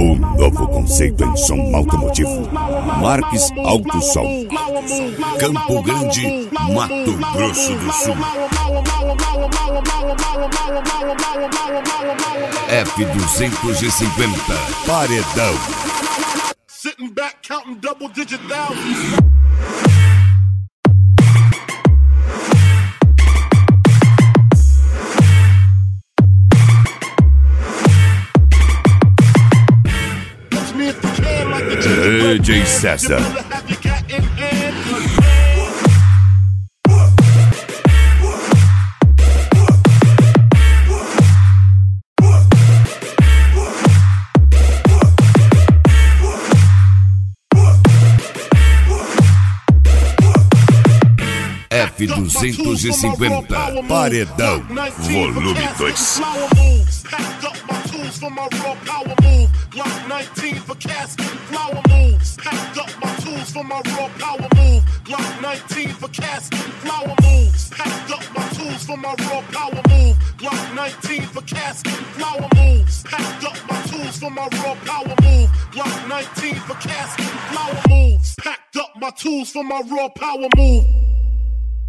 Um novo conceito em som automotivo. Marques Alto Som. Campo Grande, Mato Grosso do Sul. F250 Paredão. Sitting back counting double digit thousands. DJ César. F250 Paredão, volume 2. For my raw power move, Glock 19 for casket, flower moves. Packed up my tools for my raw power move, Glock 19 for casket, flower moves. Packed up my tools for my raw power move, Glock 19 for casket, flower moves. Packed up my tools for my raw power move, Glock 19 for casket, flower moves. Packed up my tools for my raw power move.